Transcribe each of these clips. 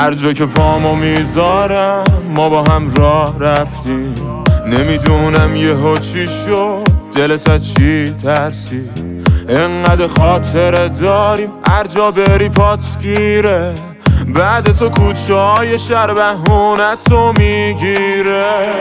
هر جا که پامو میذارم ما با هم راه رفتیم. نمیدونم یهو چی شد، دلت از چی ترسید؟ انقدر خاطره داریم هر جا بری پات گیره. بعد تو کوچه های شهر بهونتو میگیره.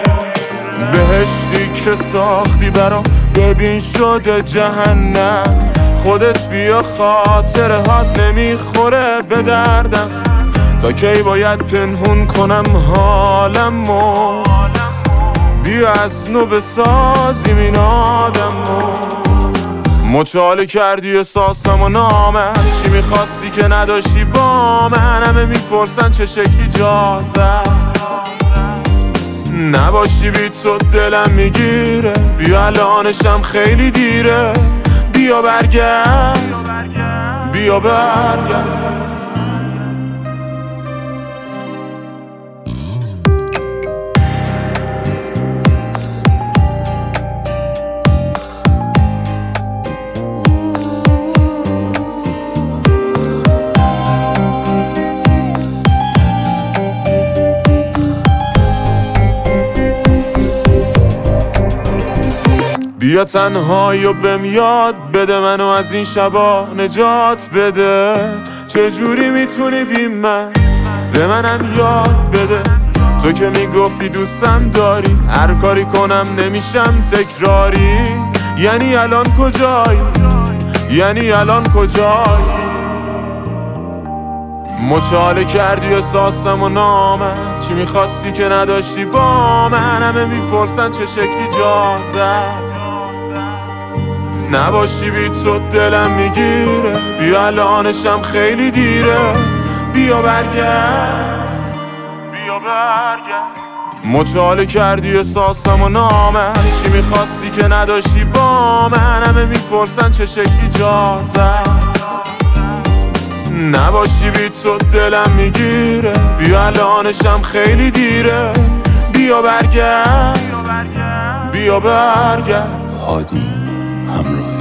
بهشتی که ساختی برام ببین شده جهنم. خودت بیا خاطره هات نمیخوره به دردم. تا کی باید پنهون کنم حالمو؟ بیا از نو بسازیم این آدمو. مچاله کردی احساسم و نامم. چی میخواستی که نداشتی با من؟ همه میپرسن چه شکلی جازم. نباشی بی تو دلم میگیره. بیا الانشم خیلی دیره. بیا برگرد، بیا برگرد. بیا تنهایی و بهم یاد بده، منو از این شبا نجات بده. چجوری میتونی بی من به منم یاد بده؟ تو که میگفتی دوستم داری، هر کاری کنم نمیشم تکراری. یعنی الان کجایی؟ یعنی الان کجایی؟ مچاله کردی احساسم و نامم. چی میخواستی که نداشتی با من؟ همه میپرسن چه شکلی جازم. نباشی بی تو دلم میگیره. بیا الانشم خیلی دیره. بیا برگرد، بیا برگرد. مچاله کردی احساسم و نامم. چی میخواستی که نداشتی با من؟ همه میپرسن چه شکلی جازم. نباشی بی تو دلم میگیره. بیا الانشم خیلی دیره. بیا برگرد، بیا برگرد. هادی همراه